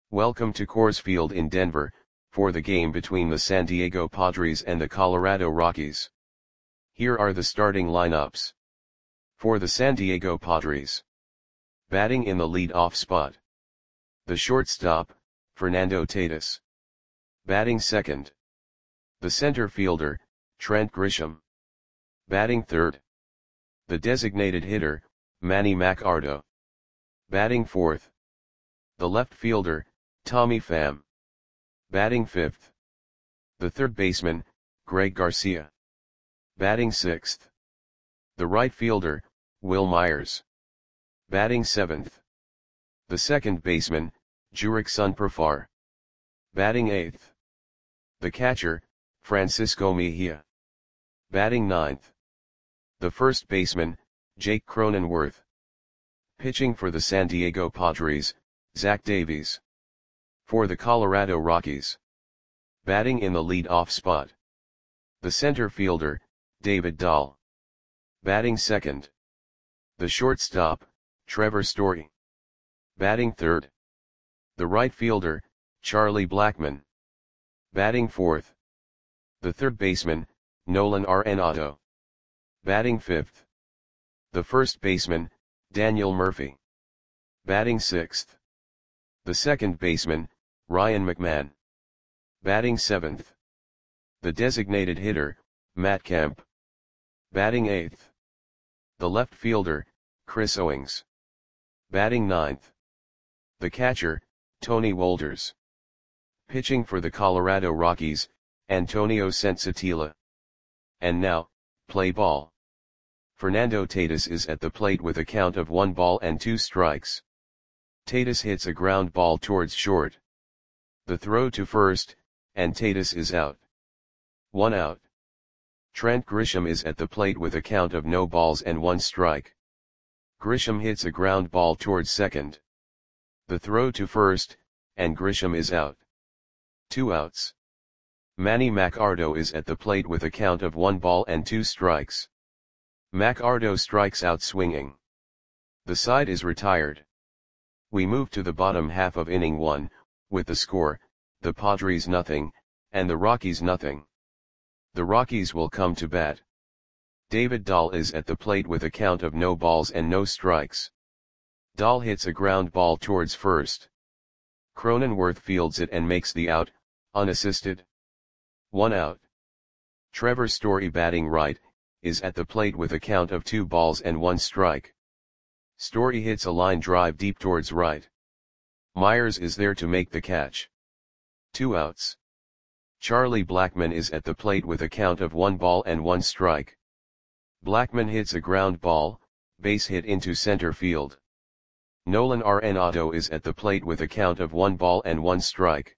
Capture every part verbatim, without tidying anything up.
Welcome to Coors Field in Denver, for the game between the San Diego Padres and the Colorado Rockies. Here are the starting lineups. For the San Diego Padres. Batting in the lead-off spot. The shortstop, Fernando Tatis. Batting second. The center fielder, Trent Grisham. Batting third. The designated hitter, Manny Machado. Batting fourth. The left fielder, Tommy Pham. Batting fifth. The third baseman, Greg Garcia. Batting sixth. The right fielder, Wil Myers. Batting seventh. The second baseman, Jurickson Profar. Batting eighth. The catcher, Francisco Mejia. Batting ninth. The first baseman, Jake Cronenworth. Pitching for the San Diego Padres, Zach Davies. For the Colorado Rockies. Batting in the lead-off spot. The center fielder, David Dahl. Batting second. The shortstop, Trevor Story. Batting third. The right fielder, Charlie Blackmon. Batting fourth. The third baseman, Nolan Arenado. Batting fifth. The first baseman, Daniel Murphy. Batting sixth. The second baseman, Ryan McMahon. Batting seventh. The designated hitter, Matt Kemp. Batting eighth. The left fielder, Chris Owings. Batting ninth. The catcher, Tony Wolters. Pitching for the Colorado Rockies, Antonio Senzatela. And now, play ball. Fernando Tatis is at the plate with a count of one ball and two strikes. Tatis hits a ground ball towards short. The throw to first, and Tatis is out. One out. Trent Grisham is at the plate with a count of no balls and one strike. Grisham hits a ground ball towards second. The throw to first, and Grisham is out. Two outs. Manny Machado is at the plate with a count of one ball and two strikes. Machado strikes out swinging. The side is retired. We move to the bottom half of inning one, with the score, the Padres nothing, and the Rockies nothing. The Rockies will come to bat. David Dahl is at the plate with a count of no balls and no strikes. Dahl hits a ground ball towards first. Cronenworth fields it and makes the out, unassisted. One out. Trevor Story, batting right, is at the plate with a count of two balls and one strike. Story hits a line drive deep towards right. Myers is there to make the catch. Two outs. Charlie Blackmon is at the plate with a count of one ball and one strike. Blackmon hits a ground ball, base hit into center field. Nolan Arenado is at the plate with a count of one ball and one strike.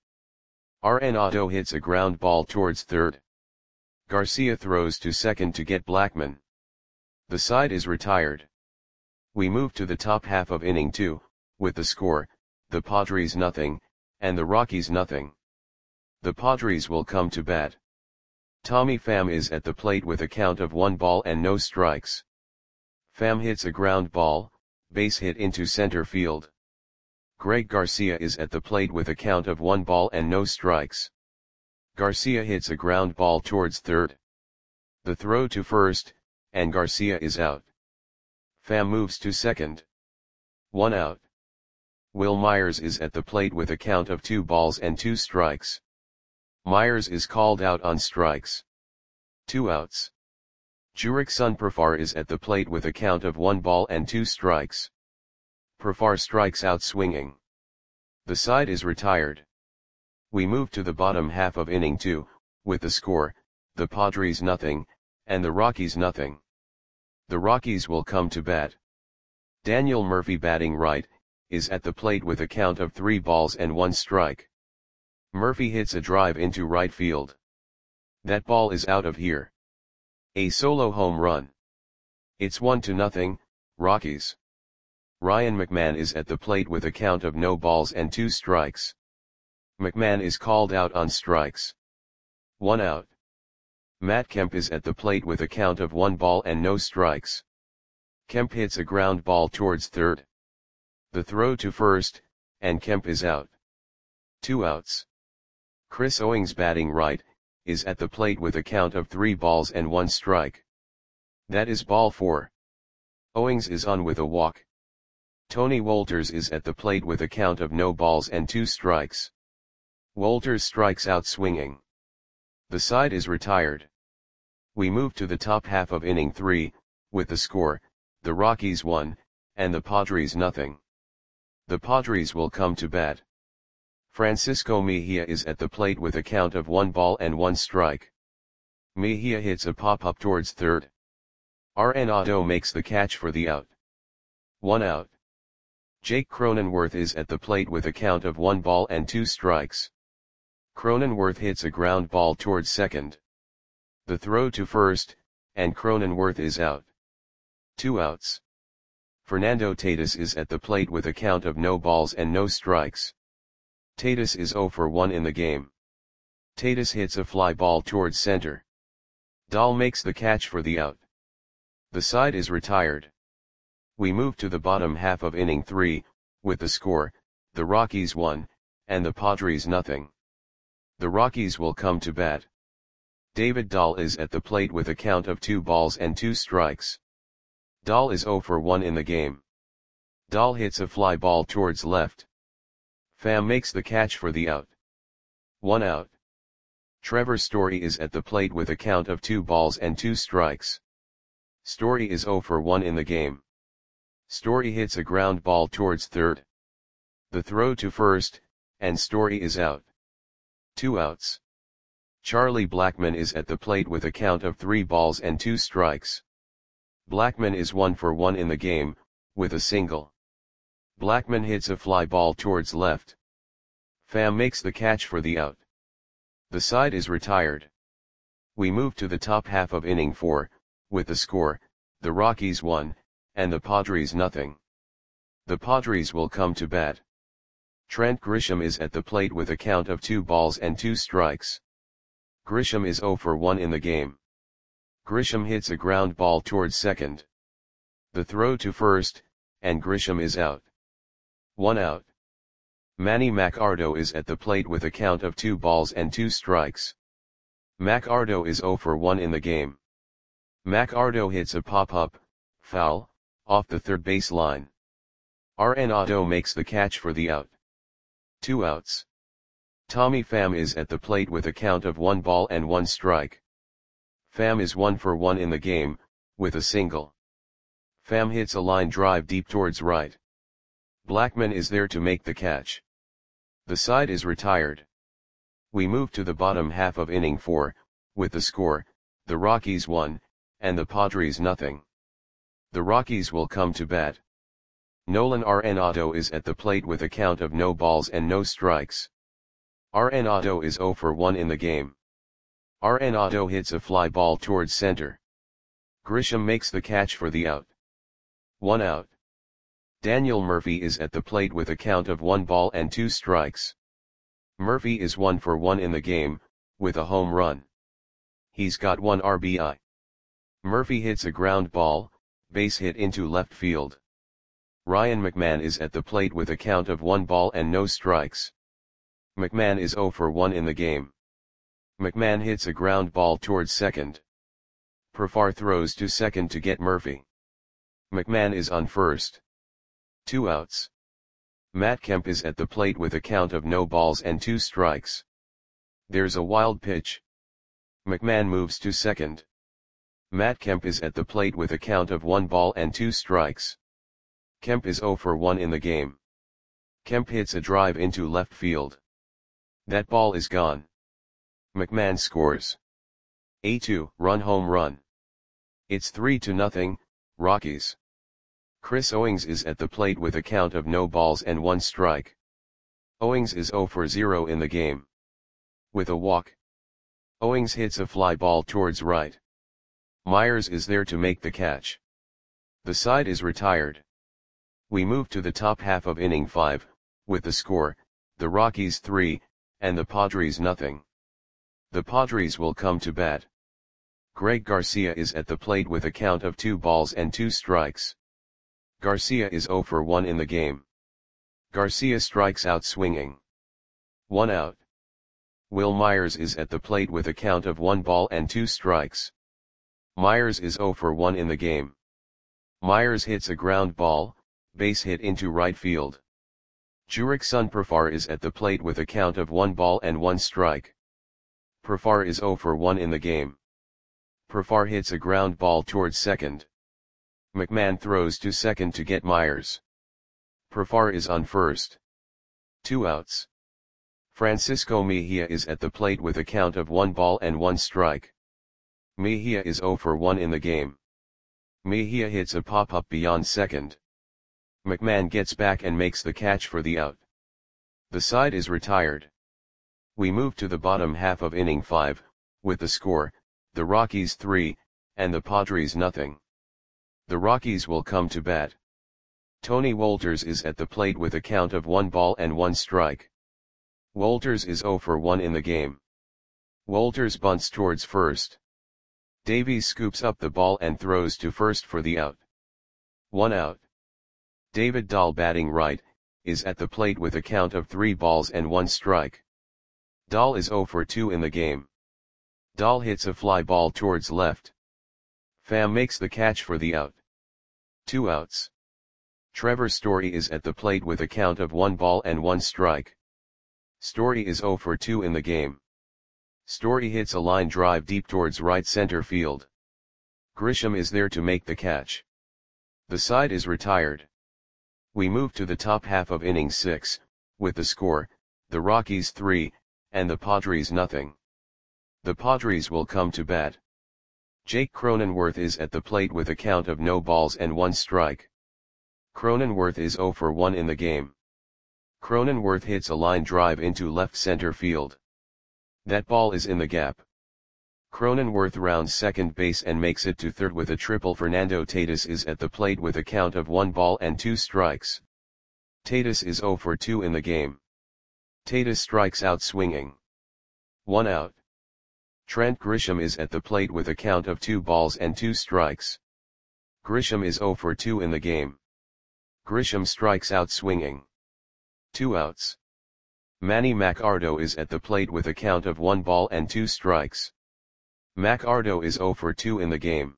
Arenado hits a ground ball towards third. Garcia throws to second to get Blackmon. The side is retired. We move to the top half of inning two, with the score, the Padres nothing, and the Rockies nothing. The Padres will come to bat. Tommy Pham is at the plate with a count of one ball and no strikes. Pham hits a ground ball, base hit into center field. Greg Garcia is at the plate with a count of one ball and no strikes. Garcia hits a ground ball towards third. The throw to first, and Garcia is out. Pham moves to second. One out. Wil Myers is at the plate with a count of two balls and two strikes. Myers is called out on strikes. Two outs. Jurickson Profar is at the plate with a count of one ball and two strikes. Profar strikes out swinging. The side is retired. We move to the bottom half of inning two, with the score, the Padres nothing, and the Rockies nothing. The Rockies will come to bat. Daniel Murphy, batting right, is at the plate with a count of three balls and one strike. Murphy hits a drive into right field. That ball is out of here. A solo home run. It's one to nothing, Rockies. Ryan McMahon is at the plate with a count of no balls and two strikes. McMahon is called out on strikes. One out. Matt Kemp is at the plate with a count of one ball and no strikes. Kemp hits a ground ball towards third. The throw to first, and Kemp is out. Two outs. Chris Owings batting right, is at the plate with a count of three balls and one strike. That is ball four. Owings is on with a walk. Tony Wolters is at the plate with a count of no balls and two strikes. Wolters strikes out swinging. The side is retired. We move to the top half of inning three, with the score, the Rockies one, and the Padres nothing. The Padres will come to bat. Francisco Mejia is at the plate with a count of one ball and one strike. Mejia hits a pop-up towards third. Arenado makes the catch for the out. One out. Jake Cronenworth is at the plate with a count of one ball and two strikes. Cronenworth hits a ground ball towards second. The throw to first, and Cronenworth is out. Two outs. Fernando Tatis is at the plate with a count of no balls and no strikes. Tatis is oh for one in the game. Tatis hits a fly ball towards center. Dahl makes the catch for the out. The side is retired. We move to the bottom half of inning three, with the score, the Rockies one, and the Padres nothing. The Rockies will come to bat. David Dahl is at the plate with a count of two balls and two strikes. Dahl is oh for one in the game. Dahl hits a fly ball towards left. Pham makes the catch for the out. One out. Trevor Story is at the plate with a count of two balls and two strikes. Story is oh for one in the game. Story hits a ground ball towards third. The throw to first, and Story is out. Two outs. Charlie Blackmon is at the plate with a count of three balls and two strikes. Blackmon is one for one in the game, with a single. Blackmon hits a fly ball towards left. Pham makes the catch for the out. The side is retired. We move to the top half of inning four, with the score, the Rockies one, and the Padres nothing. The Padres will come to bat. Trent Grisham is at the plate with a count of two balls and two strikes. Grisham is oh for one in the game. Grisham hits a ground ball towards second. The throw to first, and Grisham is out. One out. Manny Machado is at the plate with a count of two balls and two strikes. Machado is oh for one in the game. Machado hits a pop-up, foul, off the third base line. Arenado makes the catch for the out. Two outs. Tommy Pham is at the plate with a count of one ball and one strike. Pham is one for one in the game, with a single. Pham hits a line drive deep towards right. Blackmon is there to make the catch. The side is retired. We move to the bottom half of inning four, with the score, the Rockies one, and the Padres nothing. The Rockies will come to bat. Nolan Arenado is at the plate with a count of no balls and no strikes. Arenado is oh for one in the game. Arenado hits a fly ball towards center. Grisham makes the catch for the out. One out. Daniel Murphy is at the plate with a count of one ball and two strikes. Murphy is one for one in the game, with a home run. He's got one R B I. Murphy hits a ground ball, base hit into left field. Ryan McMahon is at the plate with a count of one ball and no strikes. McMahon is oh for one in the game. McMahon hits a ground ball towards second. Profar throws to second to get Murphy. McMahon is on first. Two outs. Matt Kemp is at the plate with a count of no balls and two strikes. There's a wild pitch. McMahon moves to second. Matt Kemp is at the plate with a count of one ball and two strikes. Kemp is oh for one in the game. Kemp hits a drive into left field. That ball is gone. McMahon scores. A two-run home run. It's three to nothing, Rockies. Chris Owings is at the plate with a count of no balls and one strike. Owings is oh for zero in the game. With a walk. Owings hits a fly ball towards right. Myers is there to make the catch. The side is retired. We move to the top half of inning five, with the score, the Rockies three, and the Padres nothing. The Padres will come to bat. Greg Garcia is at the plate with a count of two balls and two strikes. Garcia is oh for one in the game. Garcia strikes out swinging. One out. Wil Myers is at the plate with a count of one ball and two strikes. Myers is zero for one in the game. Myers hits a ground ball, base hit into right field. Jurickson Profar is at the plate with a count of one ball and one strike. Profar is zero for one in the game. Profar hits a ground ball towards second. McMahon throws to second to get Myers. Profar is on first. Two outs. Francisco Mejia is at the plate with a count of one ball and one strike. Mejia is zero for one in the game. Mejia hits a pop-up beyond second. McMahon gets back and makes the catch for the out. The side is retired. We move to the bottom half of inning five, with the score, the Rockies three, and the Padres nothing. The Rockies will come to bat. Tony Wolters is at the plate with a count of one ball and one strike. Wolters is zero for one in the game. Wolters bunts towards first. Davies scoops up the ball and throws to first for the out. One out. David Dahl, batting right, is at the plate with a count of three balls and one strike. Dahl is zero for two in the game. Dahl hits a fly ball towards left. Pham makes the catch for the out. Two outs. Trevor Story is at the plate with a count of one ball and one strike. Story is zero for two in the game. Story hits a line drive deep towards right center field. Grisham is there to make the catch. The side is retired. We move to the top half of inning six, with the score, the Rockies three, and the Padres nothing. The Padres will come to bat. Jake Cronenworth is at the plate with a count of no balls and one strike. Cronenworth is zero for one in the game. Cronenworth hits a line drive into left center field. That ball is in the gap. Cronenworth rounds second base and makes it to third with a triple. Fernando Tatis is at the plate with a count of one ball and two strikes. Tatis is zero for two in the game. Tatis strikes out swinging. One out. Trent Grisham is at the plate with a count of two balls and two strikes. Grisham is zero for two in the game. Grisham strikes out swinging. Two outs. Manny Machado is at the plate with a count of one ball and two strikes. Machado is zero for two in the game.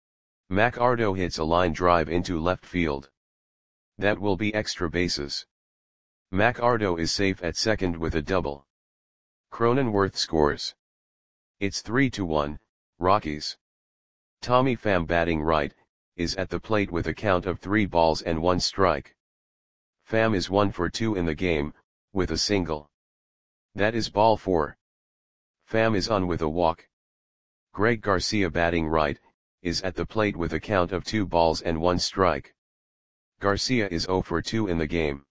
Machado hits a line drive into left field. That will be extra bases. Machado is safe at second with a double. Cronenworth scores. It's three to one, Rockies. Tommy Pham, batting right, is at the plate with a count of three balls and one strike. Pham is one for two in the game, with a single. That is ball four. Pham is on with a walk. Greg Garcia, batting right, is at the plate with a count of two balls and one strike. Garcia is zero for two in the game.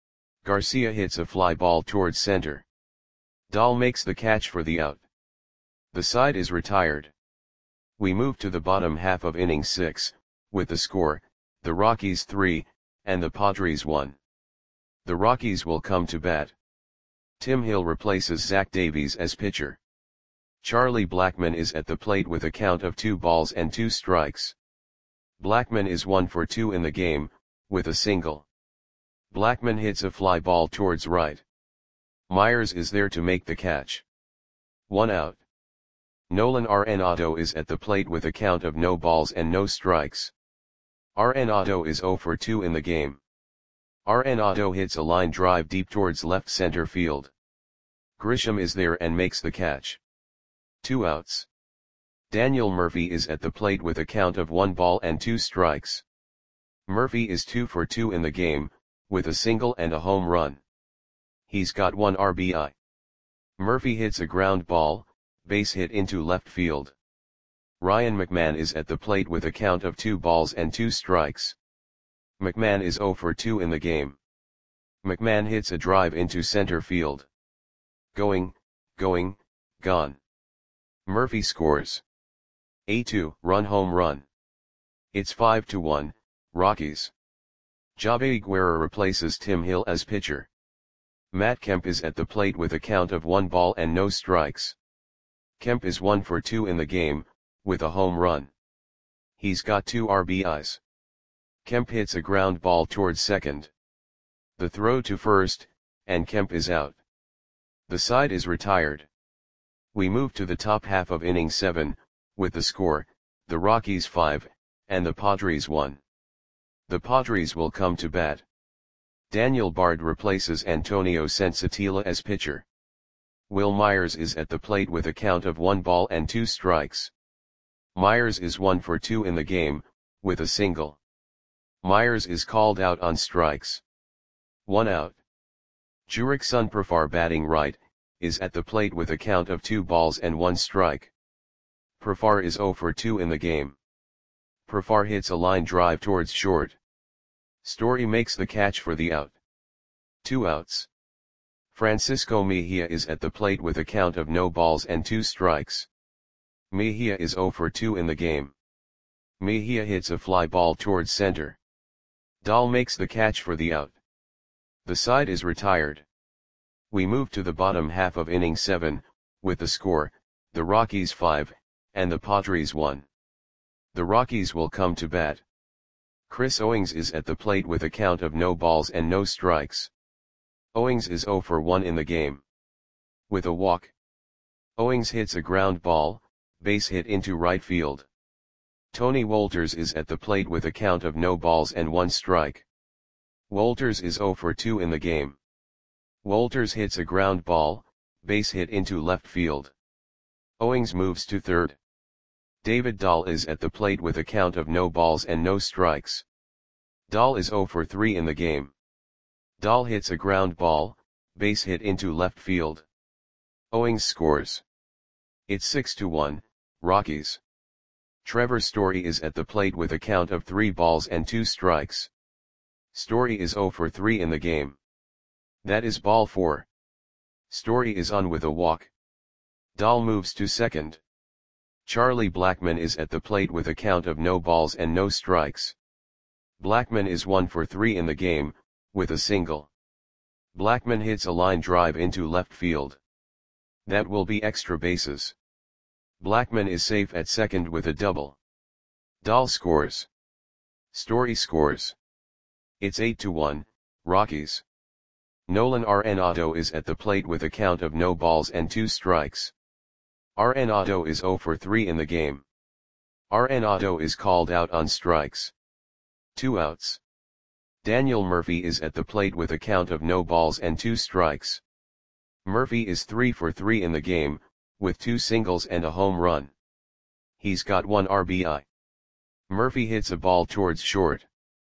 Garcia hits a fly ball towards center. Dahl makes the catch for the out. The side is retired. We move to the bottom half of inning six, with the score, the Rockies three, and the Padres one. The Rockies will come to bat. Tim Hill replaces Zach Davies as pitcher. Charlie Blackmon is at the plate with a count of two balls and two strikes. Blackmon is one for two in the game, with a single. Blackmon hits a fly ball towards right. Myers is there to make the catch. One out. Nolan Arenado is at the plate with a count of no balls and no strikes. Arenado is zero for two in the game. Arenado hits a line drive deep towards left center field. Grisham is there and makes the catch. Two outs. Daniel Murphy is at the plate with a count of one ball and two strikes. Murphy is two for two in the game, with a single and a home run. He's got one R B I. Murphy hits a ground ball, base hit into left field. Ryan McMahon is at the plate with a count of two balls and two strikes. McMahon is zero for two in the game. McMahon hits a drive into center field. Going, going, gone. Murphy scores. A two-run home run. It's five to one, Rockies. Javi Guerra replaces Tim Hill as pitcher. Matt Kemp is at the plate with a count of one ball and no strikes. Kemp is one for two in the game, with a home run. He's got two R B Is. Kemp hits a ground ball towards second. The throw to first, and Kemp is out. The side is retired. We move to the top half of inning seven, with the score, the Rockies five, and the Padres one. The Padres will come to bat. Daniel Bard replaces Antonio Sensatilla as pitcher. Will Myers is at the plate with a count of one ball and two strikes. Myers is one for two in the game, with a single. Myers is called out on strikes. One out. Jurickson Profar, batting right, is at the plate with a count of two balls and one strike. Profar is zero for two in the game. Profar hits a line drive towards short. Story makes the catch for the out. Two outs. Francisco Mejia is at the plate with a count of no balls and two strikes. Mejia is zero for two in the game. Mejia hits a fly ball towards center. Dahl makes the catch for the out. The side is retired. We move to the bottom half of inning seven, with the score, the Rockies five, and the Padres one. The Rockies will come to bat. Chris Owings is at the plate with a count of no balls and no strikes. Owings is zero for one in the game. With a walk. Owings hits a ground ball, base hit into right field. Tony Wolters is at the plate with a count of no balls and one strike. Wolters is zero for two in the game. Wolters hits a ground ball, base hit into left field. Owings moves to third. David Dahl is at the plate with a count of no balls and no strikes. Dahl is zero for three in the game. Dahl hits a ground ball, base hit into left field. Owings scores. It's six to one, Rockies. Trevor Story is at the plate with a count of three balls and two strikes. Story is zero for three in the game. That is ball four. Story is on with a walk. Dahl moves to second. Charlie Blackmon is at the plate with a count of no balls and no strikes. Blackmon is one for three in the game, with a single. Blackmon hits a line drive into left field. That will be extra bases. Blackmon is safe at second with a double. Dahl scores. Story scores. It's eight to one, Rockies. Nolan Arenado is at the plate with a count of no balls and two strikes. Arenado is zero for three in the game. Arenado is called out on strikes. Two outs. Daniel Murphy is at the plate with a count of no balls and two strikes. Murphy is three for three in the game, with two singles and a home run. He's got one R B I. Murphy hits a ball towards short.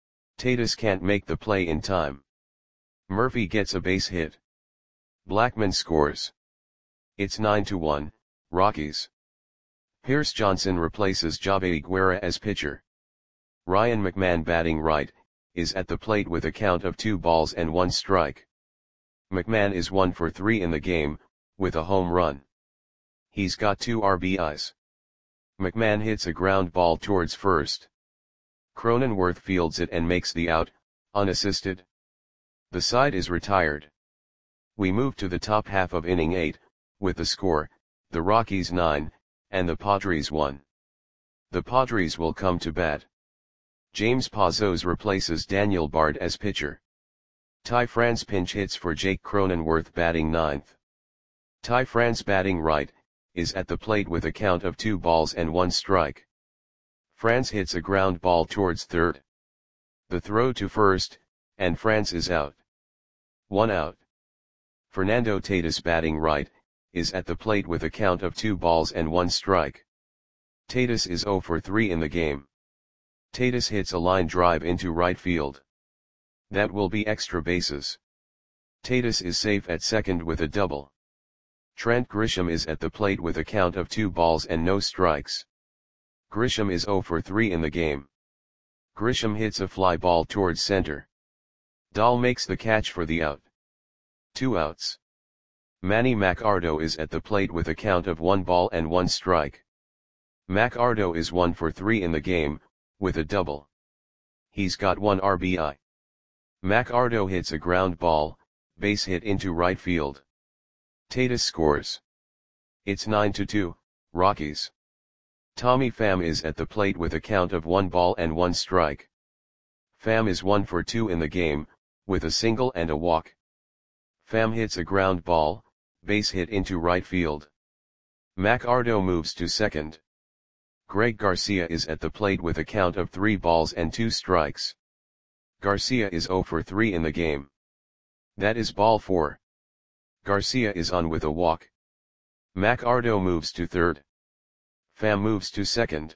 Tatis can't make the play in time. Murphy gets a base hit. Blackmon scores. It's nine to one, Rockies. Pierce Johnson replaces Javi Guerra as pitcher. Ryan McMahon, batting right, is at the plate with a count of two balls and one strike. McMahon is one for three in the game, with a home run. He's got two R B Is. McMahon hits a ground ball towards first. Cronenworth fields it and makes the out, unassisted. The side is retired. We move to the top half of inning eight, with the score, the Rockies nine, and the Padres one. The Padres will come to bat. James Pazos replaces Daniel Bard as pitcher. Ty France pinch hits for Jake Cronenworth, batting ninth. Ty France, batting right, is at the plate with a count of two balls and one strike. France hits a ground ball towards third. The throw to first, and France is out. One out. Fernando Tatis, batting right, is at the plate with a count of two balls and one strike. Tatis is zero for three in the game. Tatis hits a line drive into right field. That will be extra bases. Tatis is safe at second with a double. Trent Grisham is at the plate with a count of two balls and no strikes. Grisham is zero for three in the game. Grisham hits a fly ball towards center. Dahl makes the catch for the out. Two outs. Manny Machado is at the plate with a count of one ball and one strike. Machado is one for three in the game, with a double. He's got one R B I. Machado hits a ground ball, base hit into right field. Tatis scores. It's nine to two, Rockies. Tommy Pham is at the plate with a count of one ball and one strike. Pham is one for two in the game, with a single and a walk. Pham hits a ground ball, base hit into right field. McArdo moves to second. Greg Garcia is at the plate with a count of three balls and two strikes. Garcia is zero for three in the game. That is ball four. Garcia is on with a walk. McArdo moves to third. Pham moves to second.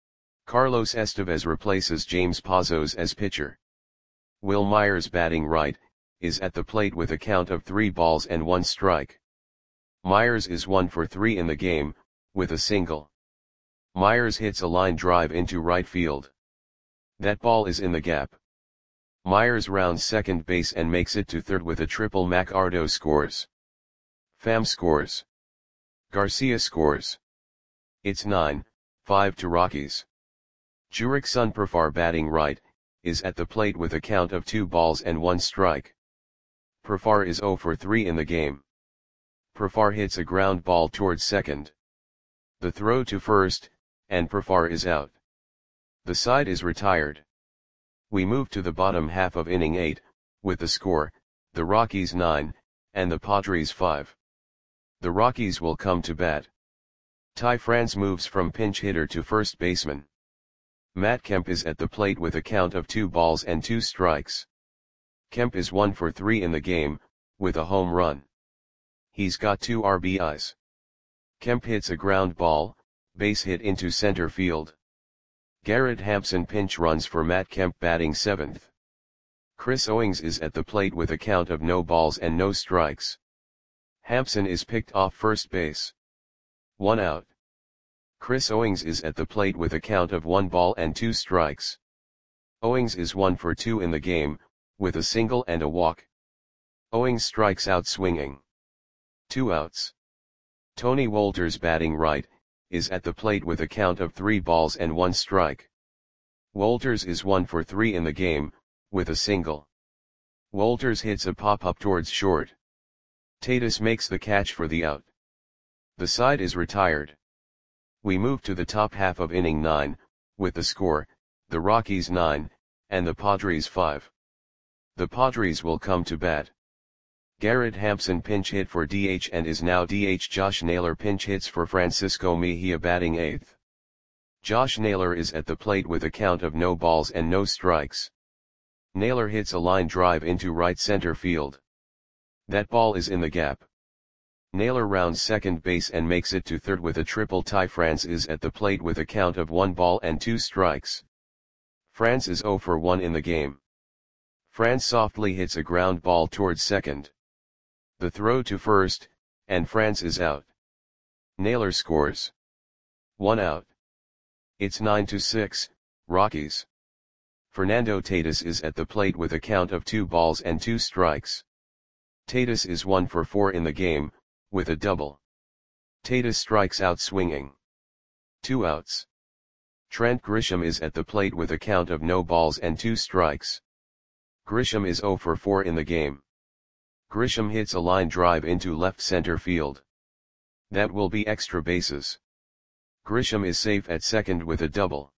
Carlos Estevez replaces James Pazos as pitcher. Wil Myers, batting right, is at the plate with a count of three balls and one strike. Myers is one for three in the game, with a single. Myers hits a line drive into right field. That ball is in the gap. Myers rounds second base and makes it to third with a triple. McArdo scores. Pham scores. Garcia scores. It's nine five to Rockies. Jurickson Profar, batting right, is at the plate with a count of two balls and one strike. Profar is zero for three in the game. Profar hits a ground ball towards second. The throw to first, and Profar is out. The side is retired. We move to the bottom half of inning eight, with the score, the Rockies nine, and the Padres five. The Rockies will come to bat. Ty France moves from pinch hitter to first baseman. Matt Kemp is at the plate with a count of two balls and two strikes. Kemp is one for three in the game, with a home run. He's got two R B Is. Kemp hits a ground ball, base hit into center field. Garrett Hampson pinch runs for Matt Kemp, batting seventh. Chris Owings is at the plate with a count of no balls and no strikes. Hampson is picked off first base. One out. Chris Owings is at the plate with a count of one ball and two strikes. Owings is one for two in the game, with a single and a walk. Owings strikes out swinging. Two outs. Tony Wolters, batting right, is at the plate with a count of three balls and one strike. Wolters is one for three in the game, with a single. Wolters hits a pop-up towards short. Tatis makes the catch for the out. The side is retired. We move to the top half of inning nine, with the score, the Rockies nine, and the Padres five. The Padres will come to bat. Garrett Hampson pinch hit for D H and is now D H. Josh Naylor pinch hits for Francisco Mejia, batting eighth. Josh Naylor is at the plate with a count of no balls and no strikes. Naylor hits a line drive into right center field. That ball is in the gap. Naylor rounds second base and makes it to third with a triple. Ty France is at the plate with a count of one ball and two strikes. France is zero for one in the game. France softly hits a ground ball towards second. The throw to first, and France is out. Naylor scores. One out. It's nine to six, Rockies. Fernando Tatis is at the plate with a count of two balls and two strikes. Tatis is one for four in the game, with a double. Tatis strikes out swinging. Two outs. Trent Grisham is at the plate with a count of no balls and two strikes. Grisham is zero for four in the game. Grisham hits a line drive into left center field. That will be extra bases. Grisham is safe at second with a double.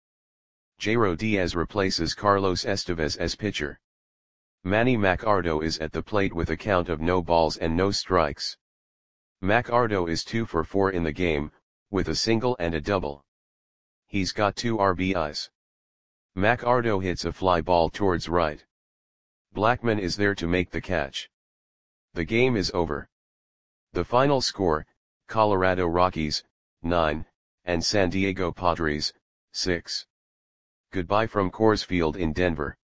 Jairo Diaz replaces Carlos Estevez as pitcher. Manny McArdo is at the plate with a count of no balls and no strikes. McArdo is two for four in the game, with a single and a double. He's got two R B Is. McArdo hits a fly ball towards right. Blackmon is there to make the catch. The game is over. The final score, Colorado Rockies, nine, and San Diego Padres, six. Goodbye from Coors Field in Denver.